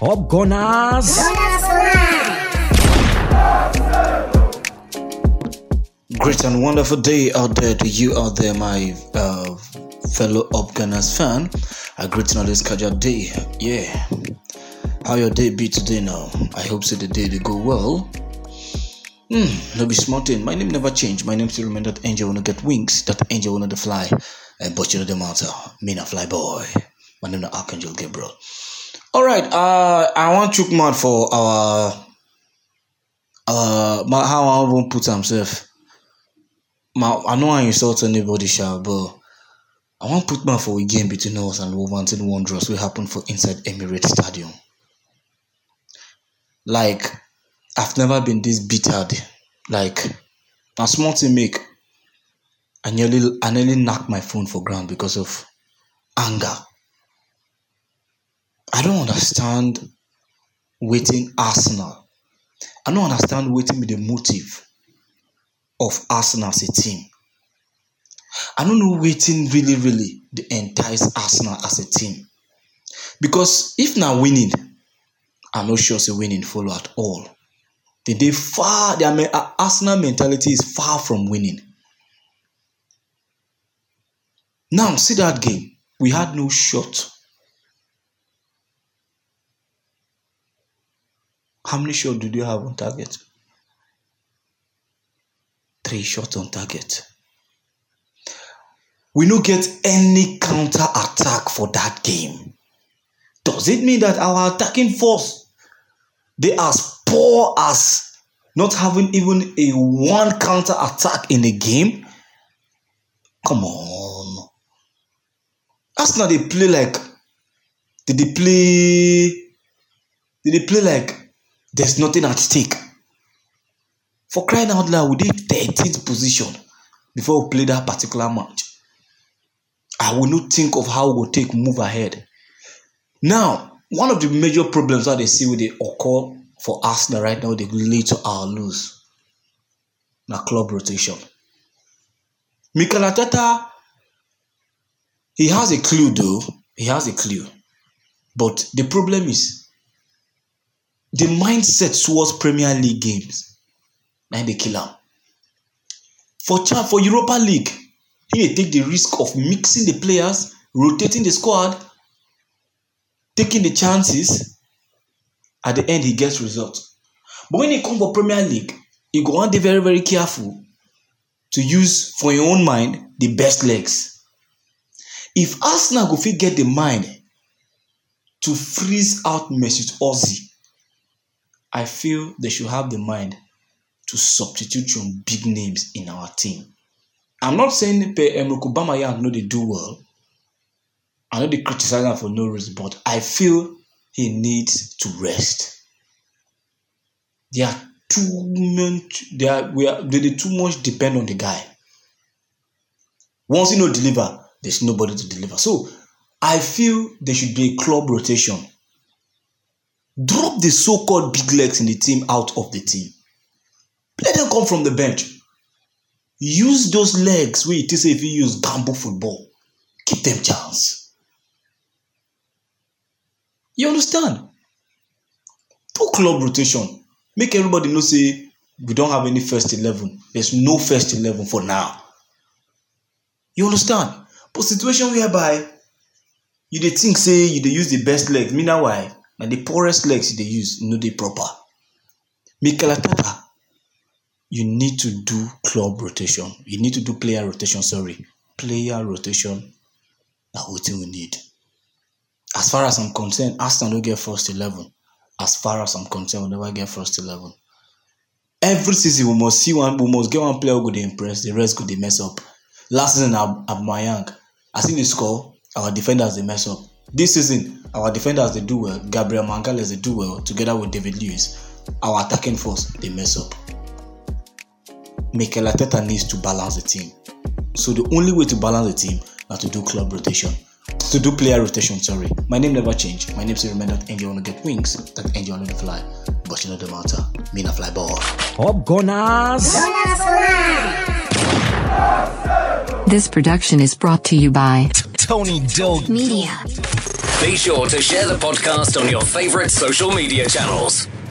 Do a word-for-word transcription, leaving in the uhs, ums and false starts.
Up Gunners! Great and wonderful day out there to you out there, my uh, fellow Up Gunners fan. A great and always casual day. Yeah. How your day be today now? I hope so the day they go well. Hmm, no be smart thing. My name never change. My name still remain that angel wanna get wings. That angel wanna fly. And but you know the matter. Me na fly boy. My name is Archangel Gabriel. Alright, uh I want chook mouth for our uh my, how I won't put himself. My, I know I insult anybody, sha, but I want put mouth for a game between us and Wolverhampton Wanderers will happen for inside Emirates Stadium. Like, I've never been this bittered. Like, a small thing make I nearly I nearly knocked my phone for ground because of anger. I don't understand waiting Arsenal. I don't understand waiting with the motive of Arsenal as a team. I don't know waiting really, really the entice Arsenal as a team. Because if now winning, I'm not sure it's a winning follow at all. They, they far their Arsenal mentality is far from winning. Now see that game. We had no shot. How many shots did you have on target? Three shots on target. We don't get any counter attack for that game. Does it mean that our attacking force, they are as poor as not having even a one counter attack in a game? Come on. Arsenal, they play like, did they play, did they play like there's nothing at stake? For crying out loud, we did thirteenth position before we play that particular match. I will not think of how we will take move ahead. Now, one of the major problems that they see when they occur for Arsenal right now, they lead to our lose. Now, club rotation. Mikel Arteta, he has a clue though. He has a clue. But the problem is, the mindset towards Premier League games, now they kill him. For for Europa League, he may take the risk of mixing the players, rotating the squad, taking the chances. At the end, he gets results. But when he comes for Premier League, he go on to be very, very careful to use for your own mind the best legs. If Arsenal go fit get the mind to freeze out Mesut Ozil, I feel they should have the mind to substitute some big names in our team. I'm not saying Emre Aubameyang know they do well. I know they criticize him for no reason, but I feel he needs to rest. They are too much. They are we are they, they too much depend on the guy. Once he no deliver, there's nobody to deliver. So I feel there should be a club rotation. Drop the so-called big legs in the team out of the team. Let them come from the bench. Use those legs where it is if you use gamble football. Give them chance. You understand? Do club rotation. Make everybody know say we don't have any first eleven. There's no first eleven for now. You understand? But situation whereby you dey think say you dey use the best legs. Meanwhile, and the poorest legs they use, no they proper. Mikel Arteta, you need to do club rotation. You need to do player rotation, sorry. Player rotation. That's what we need. As far as I'm concerned, Arsenal don't get first eleven. As far as I'm concerned, we'll never get first eleven. Every season, we must see one, we must get one player who could impress, the rest could they mess up. Last season, Aubameyang, I think they score, our defenders they mess up. This season, our defenders they do well. Gabriel Magalhaes they do well together with David Luiz. Our attacking force they mess up. Mikel Arteta needs to balance the team. So the only way to balance the team is to do club rotation. To do player rotation, sorry. My name never changed. My name still remains that angel wanna get wings, that angel wanna fly. But you know the matter. Me na fly boy. Up Gunners! This production is brought to you by Tony Doe Media. Be sure to share the podcast on your favorite social media channels.